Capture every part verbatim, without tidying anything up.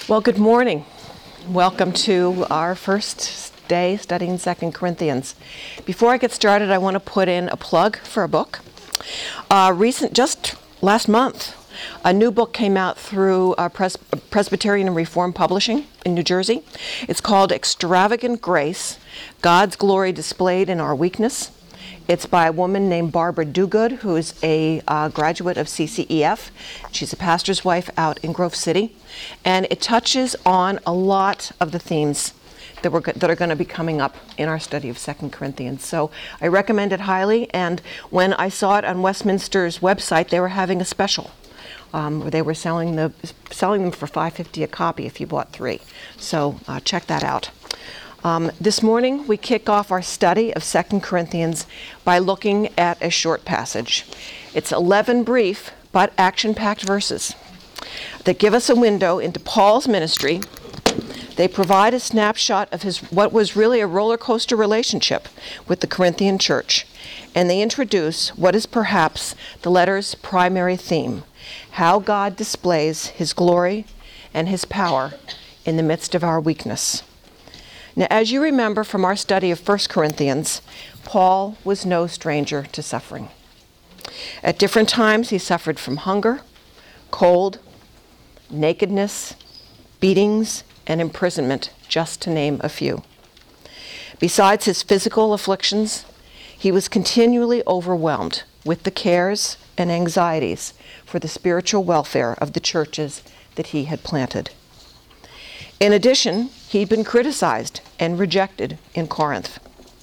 Well, good morning. Welcome to our first day studying Second Corinthians. Before I get started, I want to put in a plug for a book. Uh, recent, just last month, a new book came out through uh, Pres- Presbyterian and Reformed Publishing in New Jersey. It's called Extravagant Grace, God's Glory Displayed in Our Weakness. It's by a woman named Barbara Duguid, who is a uh, graduate of C C E F. She's a pastor's wife out in Grove City. And it touches on a lot of the themes that, we're, that are going to be coming up in our study of Second Corinthians. So I recommend it highly. And when I saw it on Westminster's website, they were having a special. Um, where they were selling, the, selling them for five dollars and fifty cents a copy if you bought three. So uh, check that out. Um, this morning, we kick off our study of Second Corinthians by looking at a short passage. It's eleven brief but action-packed verses that give us a window into Paul's ministry. They provide a snapshot of his what was really a roller coaster relationship with the Corinthian church, and they introduce what is perhaps the letter's primary theme: how God displays his glory and his power in the midst of our weakness. Now, as you remember from our study of First Corinthians, Paul was no stranger to suffering. At different times, he suffered from hunger, cold, nakedness, beatings, and imprisonment, just to name a few. Besides his physical afflictions, he was continually overwhelmed with the cares and anxieties for the spiritual welfare of the churches that he had planted. In addition, he'd been criticized and rejected in Corinth.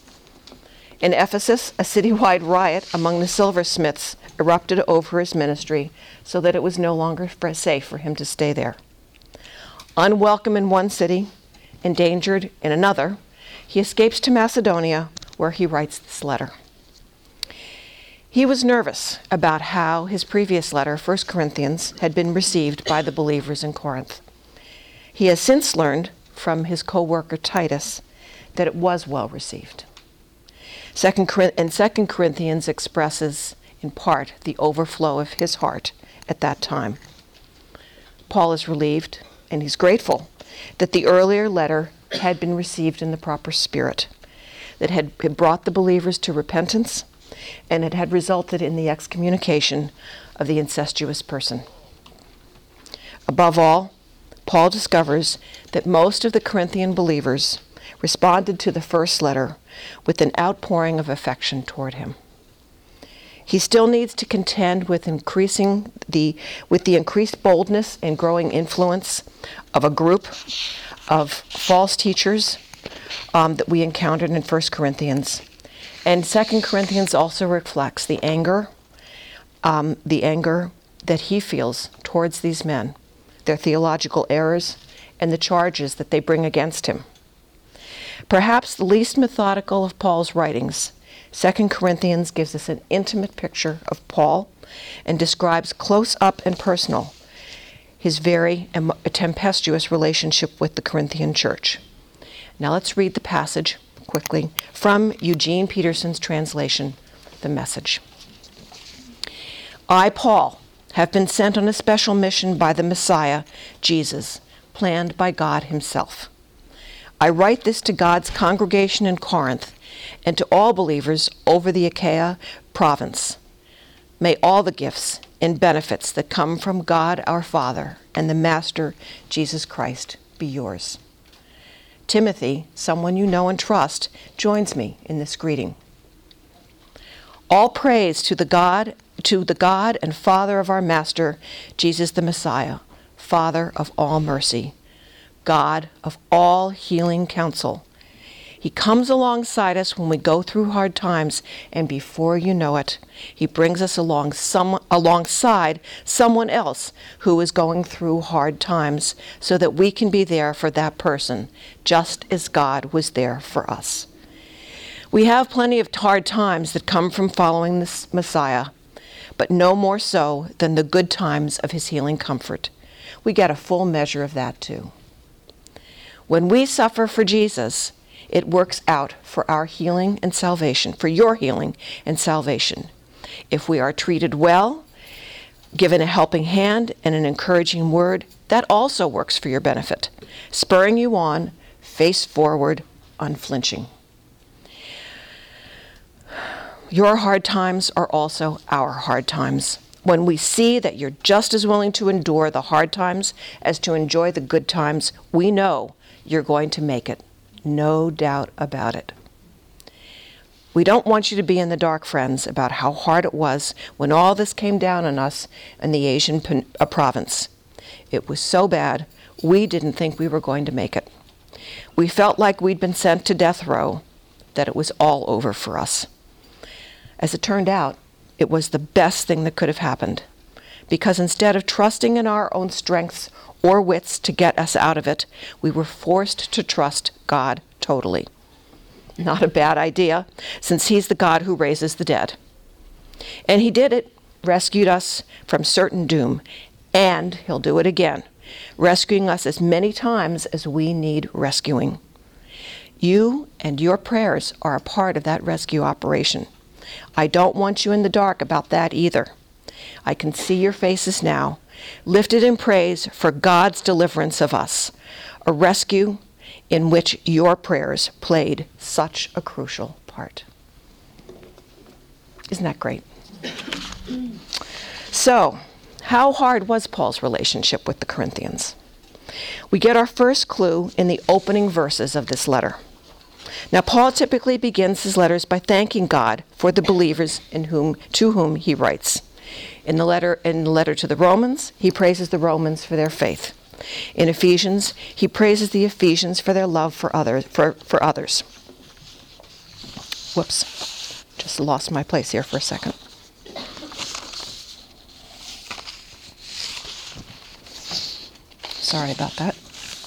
In Ephesus, a citywide riot among the silversmiths erupted over his ministry so that it was no longer safe for him to stay there. Unwelcome in one city, endangered in another, he escapes to Macedonia, where he writes this letter. He was nervous about how his previous letter, First Corinthians, had been received by the believers in Corinth. He has since learned from his co-worker Titus that it was well received. Second, and Second Corinthians expresses, in part, the overflow of his heart at that time. Paul is relieved, and he's grateful that the earlier letter had been received in the proper spirit, that had, had brought the believers to repentance, and it had resulted in the excommunication of the incestuous person. Above all, Paul discovers that most of the Corinthian believers responded to the first letter with an outpouring of affection toward him. He still needs to contend with increasing the with the increased boldness and growing influence of a group of false teachers um, that we encountered in First Corinthians. And Second Corinthians also reflects the anger, um, the anger that he feels towards these men, their theological errors, and the charges that they bring against him. Perhaps the least methodical of Paul's writings, Second Corinthians gives us an intimate picture of Paul and describes close up and personal his very em- tempestuous relationship with the Corinthian church. Now let's read the passage quickly from Eugene Peterson's translation, The Message. I, Paul, have been sent on a special mission by the Messiah, Jesus, planned by God himself. I write this to God's congregation in Corinth and to all believers over the Achaia province. May all the gifts and benefits that come from God our Father and the Master, Jesus Christ, be yours. Timothy, someone you know and trust, joins me in this greeting. All praise to the God, to the God and Father of our Master, Jesus the Messiah, Father of all mercy, God of all healing counsel. He comes alongside us when we go through hard times, and before you know it, he brings us along some, alongside someone else who is going through hard times so that we can be there for that person, just as God was there for us. We have plenty of hard times that come from following the Messiah, but no more so than the good times of his healing comfort. We get a full measure of that too. When we suffer for Jesus, it works out for our healing and salvation, for your healing and salvation. If we are treated well, given a helping hand and an encouraging word, that also works for your benefit, spurring you on, face forward, unflinching. Your hard times are also our hard times. When we see that you're just as willing to endure the hard times as to enjoy the good times, we know you're going to make it. No doubt about it. We don't want you to be in the dark, friends, about how hard it was when all this came down on us in the Asian pen- uh, province. It was so bad, we didn't think we were going to make it. We felt like we'd been sent to death row, that it was all over for us. As it turned out, it was the best thing that could have happened, because instead of trusting in our own strengths or wits to get us out of it, we were forced to trust God totally. Not a bad idea, since He's the God who raises the dead. And He did it, rescued us from certain doom, and He'll do it again, rescuing us as many times as we need rescuing. You and your prayers are a part of that rescue operation. I don't want you in the dark about that either. I can see your faces now, lifted in praise for God's deliverance of us, a rescue in which your prayers played such a crucial part. Isn't that great? So, how hard was Paul's relationship with the Corinthians? We get our first clue in the opening verses of this letter. Now, Paul typically begins his letters by thanking God for the believers in whom, to whom he writes. In the letter, in the letter to the Romans, he praises the Romans for their faith. In Ephesians, he praises the Ephesians for their love for others. For, for others. Whoops, just lost my place here for a second. Sorry about that.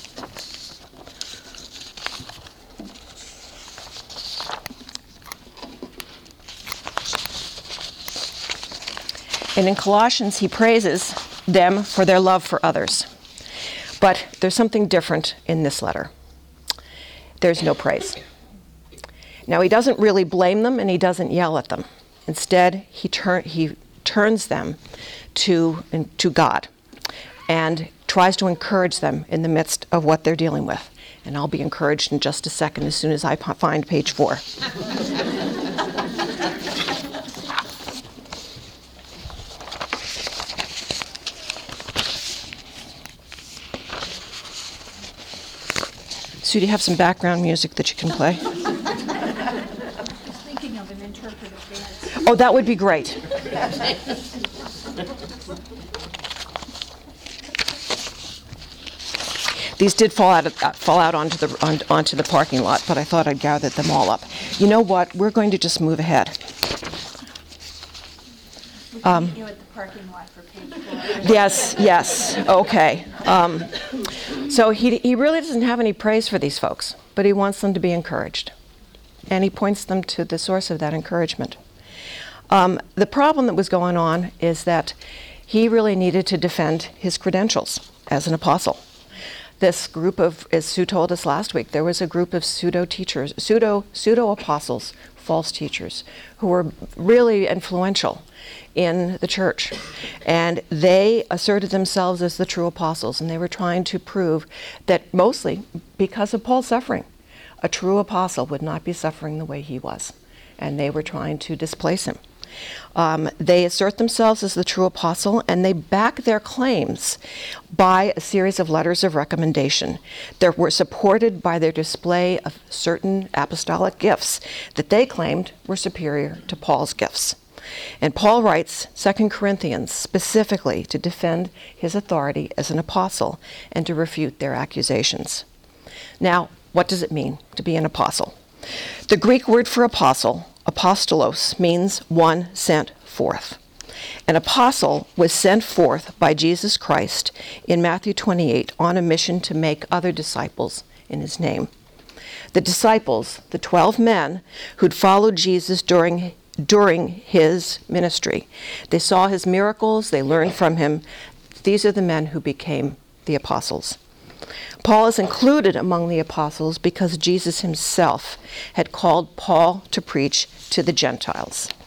And in Colossians, he praises them for their love for others. But there's something different in this letter. There's no praise. Now, he doesn't really blame them, and he doesn't yell at them. Instead, he, tur- he turns them to, to God and tries to encourage them in the midst of what they're dealing with. And I'll be encouraged in just a second as soon as I p- find page four. So do you have some background music that you can play? I was thinking of an interpretive dance. Oh, that would be great. These did fall out of, uh, fall out onto the on, onto the parking lot, but I thought I'd gather them all up. You know what? We're going to just move ahead. We can meet you at the parking lot for page four. Yes, yes, okay. Um, so he he really doesn't have any praise for these folks, but he wants them to be encouraged, and he points them to the source of that encouragement. Um, the problem that was going on is that he really needed to defend his credentials as an apostle. This group of, as Sue told us last week, there was a group of pseudo teachers, pseudo pseudo apostles, false teachers, who were really influential in the church. And they asserted themselves as the true apostles, and they were trying to prove that mostly because of Paul's suffering, a true apostle would not be suffering the way he was. And they were trying to displace him. Um, they assert themselves as the true apostle, and they back their claims by a series of letters of recommendation that were supported by their display of certain apostolic gifts that they claimed were superior to Paul's gifts. And Paul writes Second Corinthians specifically to defend his authority as an apostle and to refute their accusations. Now, what does it mean to be an apostle? The Greek word for apostle, apostolos, means one sent forth. An apostle was sent forth by Jesus Christ in Matthew twenty-eight on a mission to make other disciples in his name. The disciples, the twelve men who'd followed Jesus during during his ministry. They saw his miracles, they learned from him. These are the men who became the apostles. Paul is included among the apostles because Jesus himself had called Paul to preach to the Gentiles.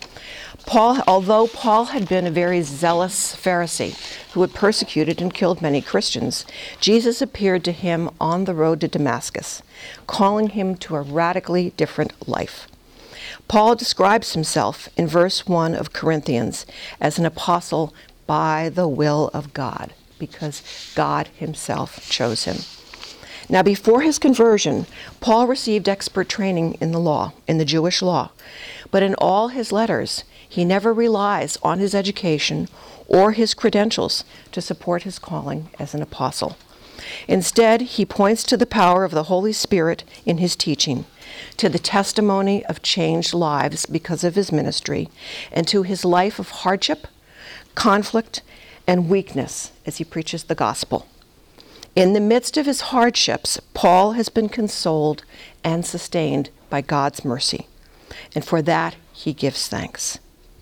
Paul, although Paul had been a very zealous Pharisee who had persecuted and killed many Christians, Jesus appeared to him on the road to Damascus, calling him to a radically different life. Paul describes himself in verse one of Corinthians as an apostle by the will of God, because God himself chose him. Now, before his conversion, Paul received expert training in the law, in the Jewish law, but in all his letters, he never relies on his education or his credentials to support his calling as an apostle. Instead, he points to the power of the Holy Spirit in his teaching, to the testimony of changed lives because of his ministry, and to his life of hardship, conflict, and weakness as he preaches the gospel. In the midst of his hardships, Paul has been consoled and sustained by God's mercy, and for that he gives thanks.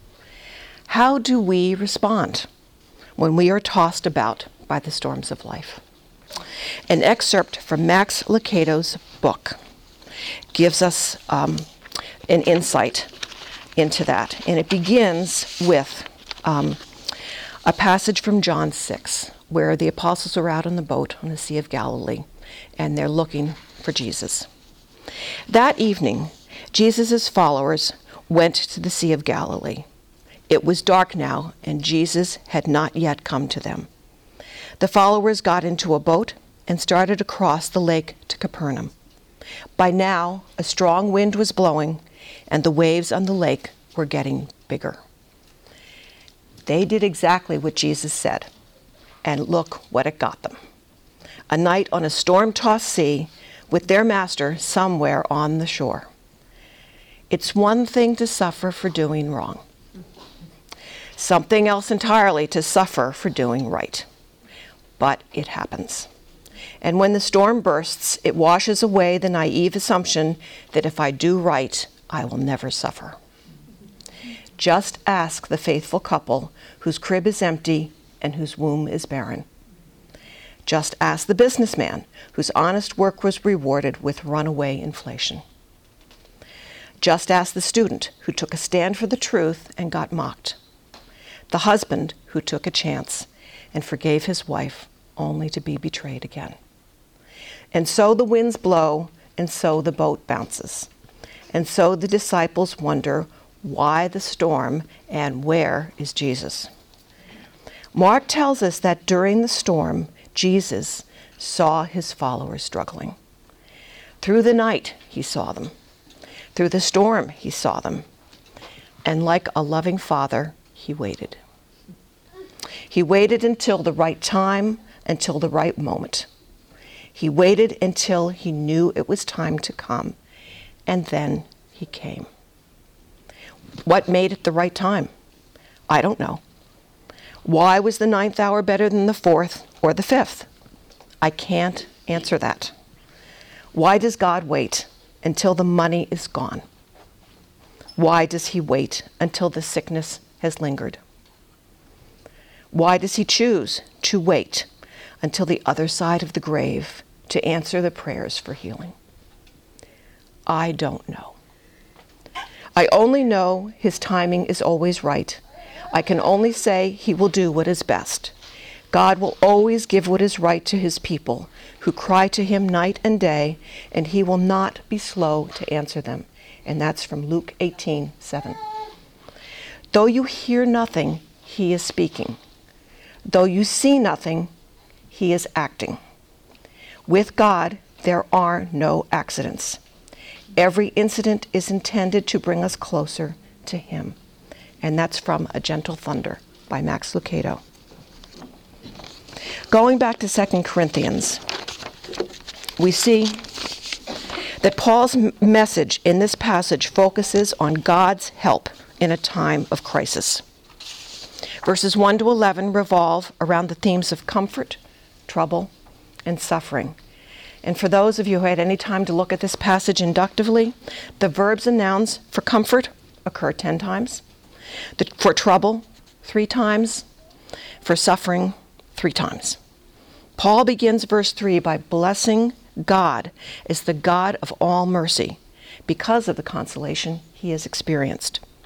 How do we respond when we are tossed about by the storms of life? An excerpt from Max Lucado's book gives us um, an insight into that, and it begins with um, a passage from John six, where the apostles are out on the boat on the Sea of Galilee, and they're looking for Jesus. That evening, Jesus' followers went to the Sea of Galilee. It was dark now, and Jesus had not yet come to them. The followers got into a boat and started across the lake to Capernaum. By now, a strong wind was blowing, and the waves on the lake were getting bigger. They did exactly what Jesus said, and look what it got them. A night on a storm-tossed sea with their master somewhere on the shore. It's one thing to suffer for doing wrong. Something else entirely to suffer for doing right. But it happens. And when the storm bursts, it washes away the naive assumption that if I do right, I will never suffer. Just ask the faithful couple whose crib is empty and whose womb is barren. Just ask the businessman whose honest work was rewarded with runaway inflation. Just ask the student who took a stand for the truth and got mocked. The husband who took a chance and forgave his wife only to be betrayed again. And so the winds blow, and so the boat bounces. And so the disciples wonder why the storm and where is Jesus. Mark tells us that during the storm, Jesus saw his followers struggling. Through the night, he saw them. Through the storm, he saw them. And like a loving father, he waited. He waited until the right time, until the right moment. He waited until he knew it was time to come, and then he came. What made it the right time? I don't know. Why was the ninth hour better than the fourth or the fifth? I can't answer that. Why does God wait until the money is gone? Why does he wait until the sickness has lingered? Why does he choose to wait until the other side of the grave to answer the prayers for healing? I don't know. I only know his timing is always right. I can only say he will do what is best. God will always give what is right to his people who cry to him night and day, and he will not be slow to answer them. And that's from Luke eighteen seven. Though you hear nothing, he is speaking. Though you see nothing, he is acting. With God, there are no accidents. Every incident is intended to bring us closer to him. And that's from A Gentle Thunder by Max Lucado. Going back to Second Corinthians, we see that Paul's m- message in this passage focuses on God's help in a time of crisis. Verses one to eleven revolve around the themes of comfort, trouble, and suffering. And for those of you who had any time to look at this passage inductively, the verbs and nouns for comfort occur ten times, the, for trouble, three times, for suffering, three times. Paul begins verse three by blessing God as the God of all mercy because of the consolation he has experienced.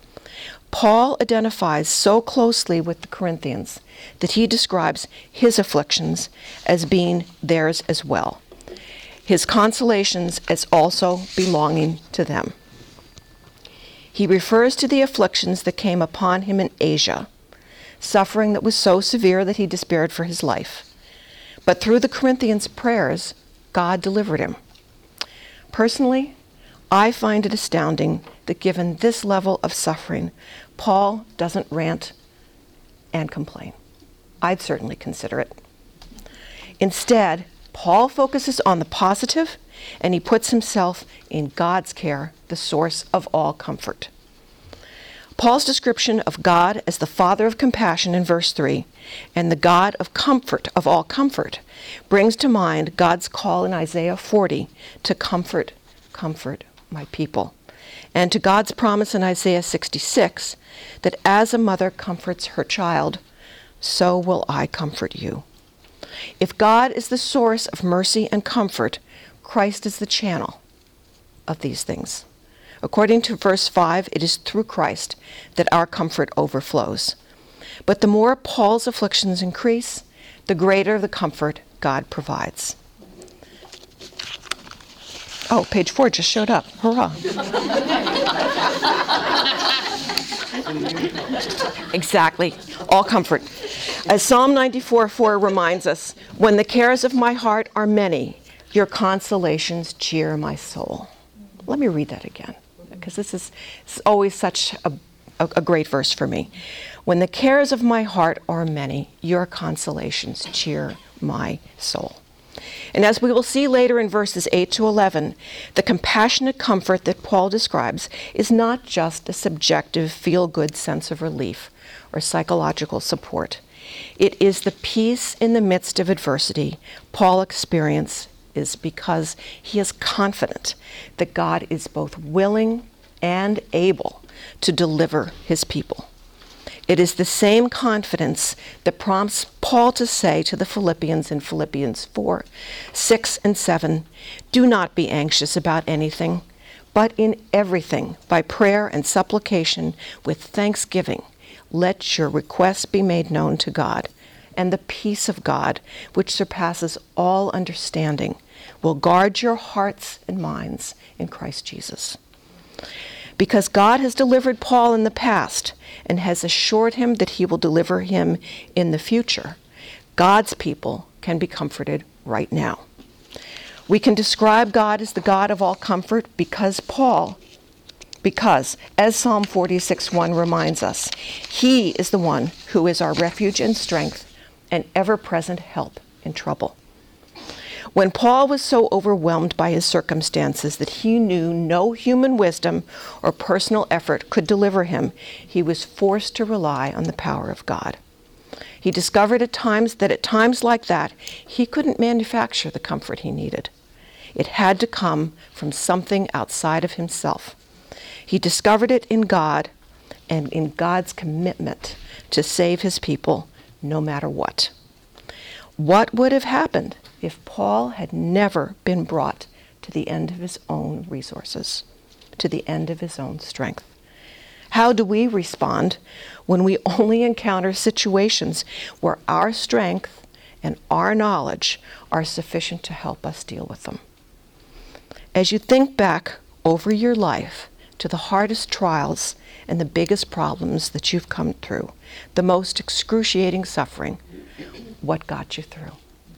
Paul identifies so closely with the Corinthians that he describes his afflictions as being theirs as well, his consolations as also belonging to them. He refers to the afflictions that came upon him in Asia, suffering that was so severe that he despaired for his life. But through the Corinthians' prayers, God delivered him. Personally, I find it astounding that given this level of suffering, Paul doesn't rant and complain. I'd certainly consider it. Instead, Paul focuses on the positive, and he puts himself in God's care, the source of all comfort. Paul's description of God as the Father of compassion in verse three and the God of comfort, of all comfort, brings to mind God's call in Isaiah forty to comfort, comfort my people, and to God's promise in Isaiah sixty-six that as a mother comforts her child, so will I comfort you. If God is the source of mercy and comfort, Christ is the channel of these things. According to verse five, it is through Christ that our comfort overflows. But the more Paul's afflictions increase, the greater the comfort God provides. Oh, page four just showed up. Hurrah. Exactly. All comfort. As Psalm ninety-four four reminds us, when the cares of my heart are many, your consolations cheer my soul. Let me read that again, because this is, this is always such a, a, a great verse for me. When the cares of my heart are many, your consolations cheer my soul. And as we will see later in verses eight to eleven, the compassionate comfort that Paul describes is not just a subjective feel-good sense of relief or psychological support. It is the peace in the midst of adversity Paul experiences because he is confident that God is both willing and able to deliver his people. It is the same confidence that prompts Paul to say to the Philippians in Philippians four, six, and seven, do not be anxious about anything, but in everything, by prayer and supplication, with thanksgiving, let your requests be made known to God, and the peace of God, which surpasses all understanding, will guard your hearts and minds in Christ Jesus. Because God has delivered Paul in the past and has assured him that he will deliver him in the future, God's people can be comforted right now. We can describe God as the God of all comfort because Paul, because, as Psalm forty-six one reminds us, he is the one who is our refuge and strength and ever-present help in trouble. When Paul was so overwhelmed by his circumstances that he knew no human wisdom or personal effort could deliver him, he was forced to rely on the power of God. He discovered at times that at times like that, he couldn't manufacture the comfort he needed. It had to come from something outside of himself. He discovered it in God and in God's commitment to save his people no matter what. What would have happened if Paul had never been brought to the end of his own resources, to the end of his own strength? How do we respond when we only encounter situations where our strength and our knowledge are sufficient to help us deal with them? As you think back over your life to the hardest trials and the biggest problems that you've come through, the most excruciating suffering, what got you through?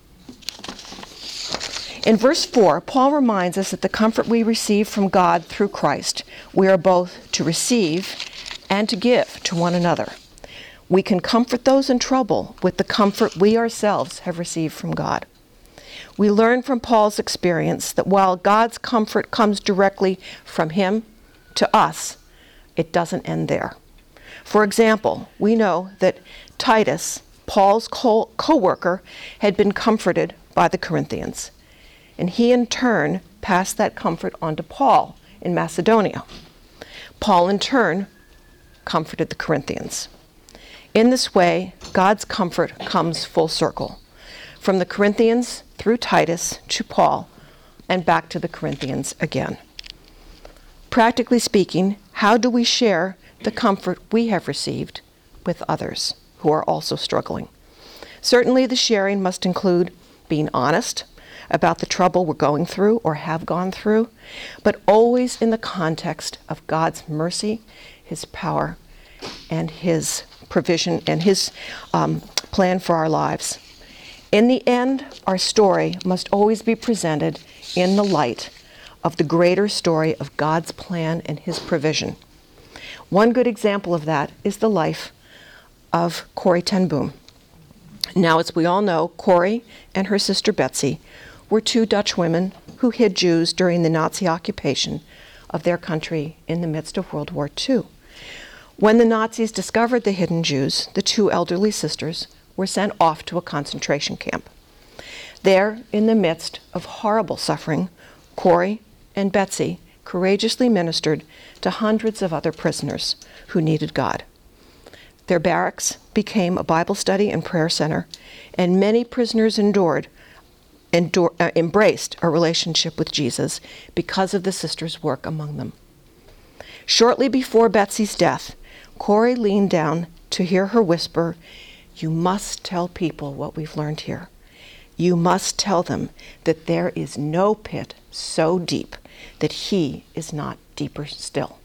In verse four, Paul reminds us that the comfort we receive from God through Christ, we are both to receive and to give to one another. We can comfort those in trouble with the comfort we ourselves have received from God. We learn from Paul's experience that while God's comfort comes directly from him to us, it doesn't end there. For example, we know that Titus, Paul's co- co-worker, had been comforted by the Corinthians, and he in turn passed that comfort on to Paul in Macedonia. Paul in turn comforted the Corinthians. In this way, God's comfort comes full circle, from the Corinthians through Titus to Paul, and back to the Corinthians again. Practically speaking, how do we share the comfort we have received with others who are also struggling. Certainly, the sharing must include being honest about the trouble we're going through or have gone through, but always in the context of God's mercy, His power, and His provision and His um, plan for our lives. In the end, our story must always be presented in the light of the greater story of God's plan and His provision. One good example of that is the life of Corrie ten Boom. Now, as we all know, Corrie and her sister Betsy were two Dutch women who hid Jews during the Nazi occupation of their country in the midst of World War Two. When the Nazis discovered the hidden Jews, the two elderly sisters were sent off to a concentration camp. There, in the midst of horrible suffering, Corrie and Betsy courageously ministered to hundreds of other prisoners who needed God. Their barracks became a Bible study and prayer center, and many prisoners endured, endure, uh, embraced a relationship with Jesus because of the sisters' work among them. Shortly before Betsy's death, Corrie leaned down to hear her whisper, "You must tell people what we've learned here. You must tell them that there is no pit so deep that He is not deeper still."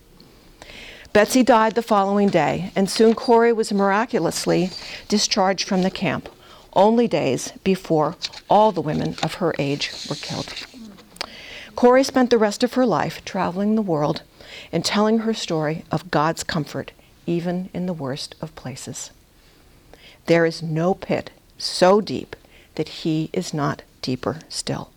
Betsy died the following day, and soon Corrie was miraculously discharged from the camp, only days before all the women of her age were killed. Corrie spent the rest of her life traveling the world and telling her story of God's comfort, even in the worst of places. There is no pit so deep that He is not deeper still.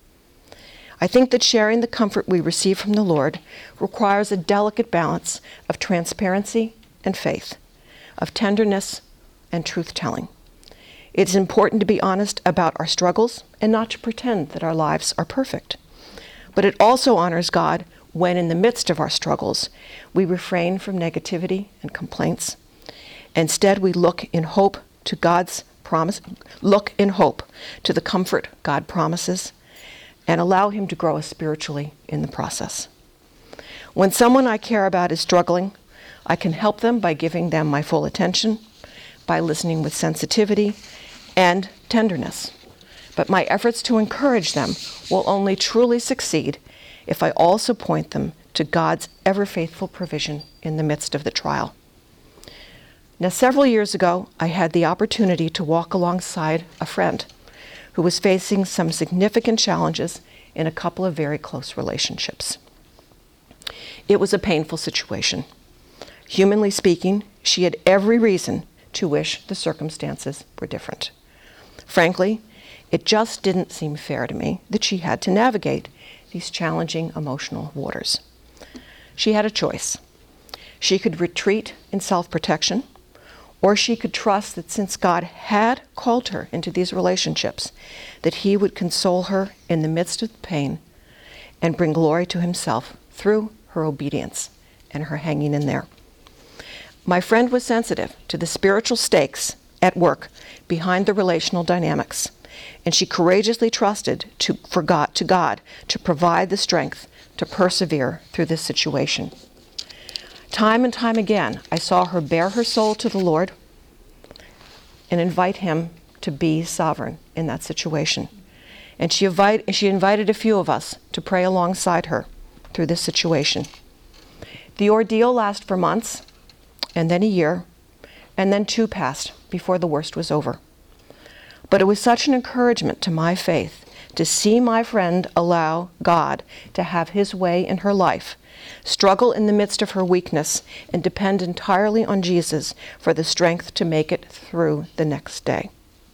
I think that sharing the comfort we receive from the Lord requires a delicate balance of transparency and faith, of tenderness and truth-telling. It is important to be honest about our struggles and not to pretend that our lives are perfect. But it also honors God when, in the midst of our struggles, we refrain from negativity and complaints. Instead, we look in hope to God's promise, look in hope to the comfort God promises, and allow Him to grow us spiritually in the process. When someone I care about is struggling, I can help them by giving them my full attention, by listening with sensitivity and tenderness. But my efforts to encourage them will only truly succeed if I also point them to God's ever-faithful provision in the midst of the trial. Now, several years ago, I had the opportunity to walk alongside a friend who was facing some significant challenges in a couple of very close relationships. It was a painful situation. Humanly speaking, she had every reason to wish the circumstances were different. Frankly, it just didn't seem fair to me that she had to navigate these challenging emotional waters. She had a choice. She could retreat in self-protection, or she could trust that since God had called her into these relationships, that He would console her in the midst of pain and bring glory to Himself through her obedience and her hanging in there. My friend was sensitive to the spiritual stakes at work behind the relational dynamics, and she courageously trusted to, for God, to God to provide the strength to persevere through this situation. Time and time again, I saw her bare her soul to the Lord and invite Him to be sovereign in that situation. And she, invite, she invited a few of us to pray alongside her through this situation. The ordeal lasted for months, and then a year, and then two passed before the worst was over. But it was such an encouragement to my faith to see my friend allow God to have His way in her life, struggle in the midst of her weakness, and depend entirely on Jesus for the strength to make it through the next day.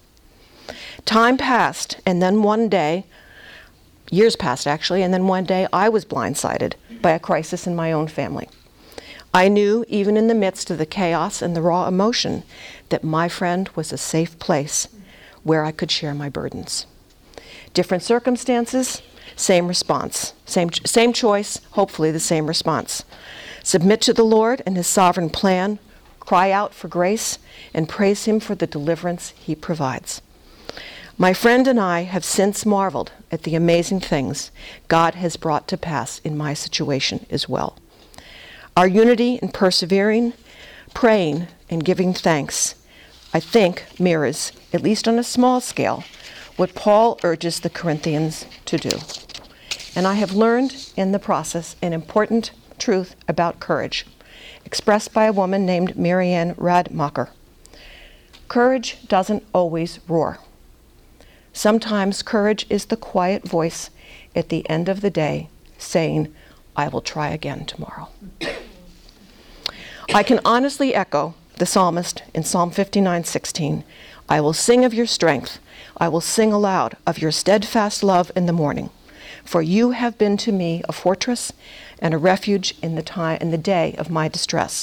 Time passed, and then one day, years passed actually, and then one day I was blindsided by a crisis in my own family. I knew, even in the midst of the chaos and the raw emotion, that my friend was a safe place where I could share my burdens. Different circumstances, same response. Same, same choice, hopefully the same response. Submit to the Lord and His sovereign plan, cry out for grace, and praise Him for the deliverance He provides. My friend and I have since marveled at the amazing things God has brought to pass in my situation as well. Our unity in persevering, praying and giving thanks, I think, mirrors, at least on a small scale, what Paul urges the Corinthians to do. And I have learned in the process an important truth about courage, expressed by a woman named Marianne Radmacher. Courage doesn't always roar. Sometimes courage is the quiet voice at the end of the day saying, I will try again tomorrow. I can honestly echo the psalmist in Psalm fifty-nine sixteen. I will sing of your strength. I will sing aloud of your steadfast love in the morning. For you have been to me a fortress and a refuge in the time in the day of my distress.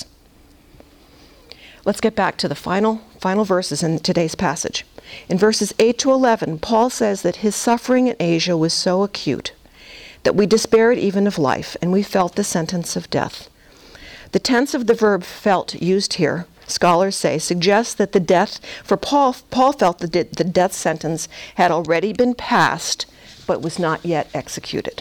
Let's get back to the final, final verses in today's passage. In verses eight to eleven, Paul says that his suffering in Asia was so acute that we despaired even of life, and we felt the sentence of death. The tense of the verb felt used here, scholars say, suggests that the death, for Paul, Paul felt that the death sentence had already been passed, but was not yet executed.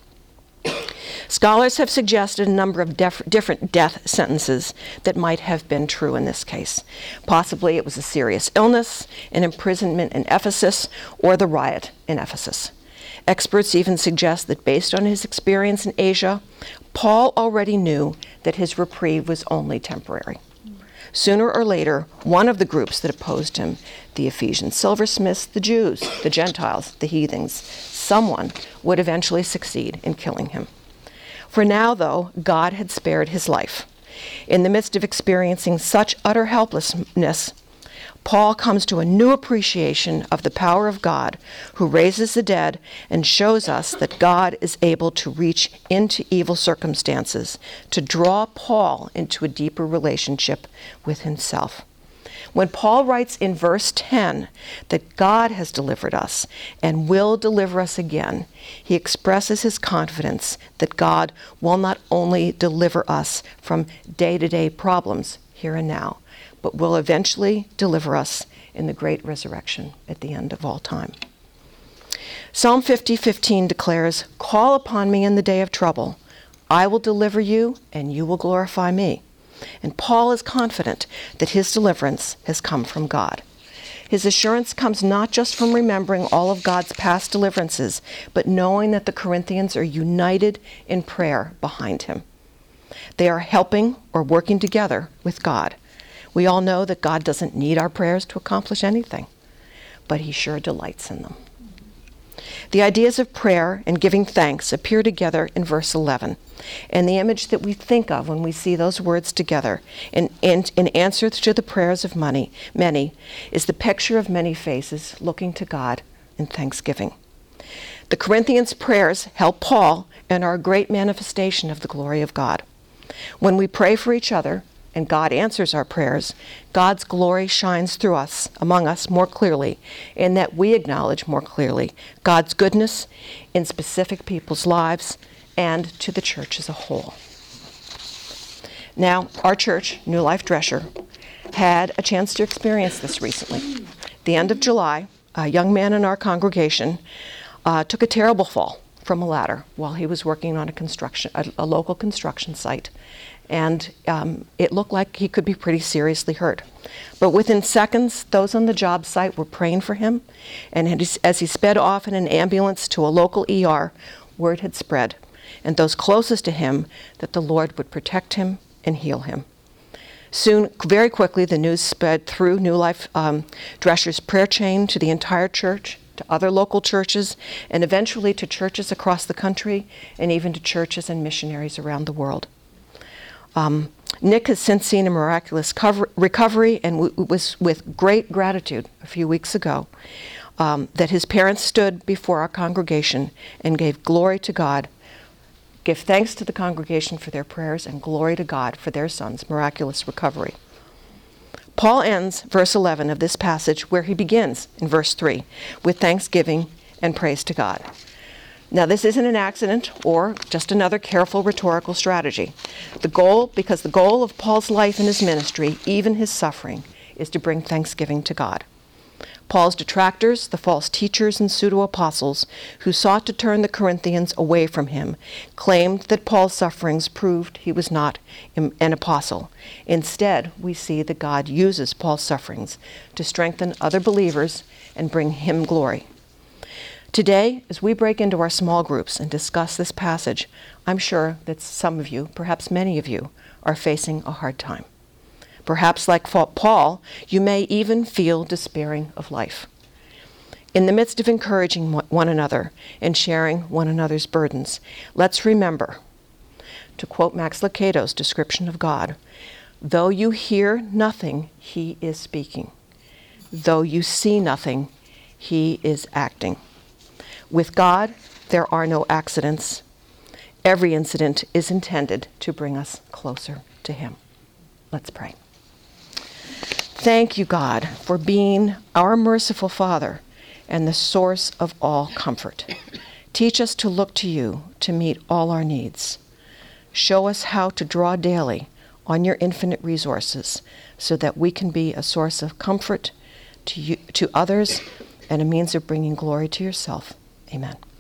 Scholars have suggested a number of def- different death sentences that might have been true in this case. Possibly it was a serious illness, an imprisonment in Ephesus, or the riot in Ephesus. Experts even suggest that based on his experience in Asia, Paul already knew that his reprieve was only temporary. Sooner or later, one of the groups that opposed him, the Ephesian silversmiths, the Jews, the Gentiles, the heathens, someone would eventually succeed in killing him. For now, though, God had spared his life. In the midst of experiencing such utter helplessness, Paul comes to a new appreciation of the power of God, who raises the dead and shows us that God is able to reach into evil circumstances to draw Paul into a deeper relationship with himself. When Paul writes in verse ten that God has delivered us and will deliver us again, he expresses his confidence that God will not only deliver us from day-to-day problems here and now, but will eventually deliver us in the great resurrection at the end of all time. Psalm fifty fifteen declares, "Call upon me in the day of trouble. I will deliver you, and you will glorify me." And Paul is confident that his deliverance has come from God. His assurance comes not just from remembering all of God's past deliverances, but knowing that the Corinthians are united in prayer behind him. They are helping or working together with God. We all know that God doesn't need our prayers to accomplish anything, but he sure delights in them. The ideas of prayer and giving thanks appear together in verse eleven, and the image that we think of when we see those words together in, in, in answer to the prayers of many, many is the picture of many faces looking to God in thanksgiving. The Corinthians' prayers help Paul and are a great manifestation of the glory of God. When we pray for each other, and God answers our prayers, God's glory shines through us, among us more clearly, in that we acknowledge more clearly God's goodness in specific people's lives and to the church as a whole. Now, our church, New Life Drescher, had a chance to experience this recently. At the end of July, a young man in our congregation uh, took a terrible fall from a ladder while he was working on a construction, a, a local construction site. And um, it looked like he could be pretty seriously hurt. But within seconds, those on the job site were praying for him, and as he sped off in an ambulance to a local E R, word had spread, and those closest to him, that the Lord would protect him and heal him. Soon, very quickly, the news spread through New Life um, Drescher's prayer chain to the entire church, to other local churches, and eventually to churches across the country, and even to churches and missionaries around the world. Um, Nick has since seen a miraculous cover- recovery, and w- was with great gratitude a few weeks ago um, that his parents stood before our congregation and gave glory to God, give thanks to the congregation for their prayers, and glory to God for their son's miraculous recovery. Paul ends verse eleven of this passage where he begins in verse three with thanksgiving and praise to God. Now, this isn't an accident or just another careful rhetorical strategy. The goal, because the goal of Paul's life and his ministry, even his suffering, is to bring thanksgiving to God. Paul's detractors, the false teachers and pseudo-apostles who sought to turn the Corinthians away from him, claimed that Paul's sufferings proved he was not an apostle. Instead, we see that God uses Paul's sufferings to strengthen other believers and bring him glory. Today, as we break into our small groups and discuss this passage, I'm sure that some of you, perhaps many of you, are facing a hard time. Perhaps like Paul, you may even feel despairing of life. In the midst of encouraging one another and sharing one another's burdens, let's remember, to quote Max Lucado's description of God, though you hear nothing, he is speaking. Though you see nothing, he is acting. With God, there are no accidents. Every incident is intended to bring us closer to him. Let's pray. Thank you, God, for being our merciful Father and the source of all comfort. Teach us to look to you to meet all our needs. Show us how to draw daily on your infinite resources so that we can be a source of comfort to you, to others, and a means of bringing glory to yourself. Amen.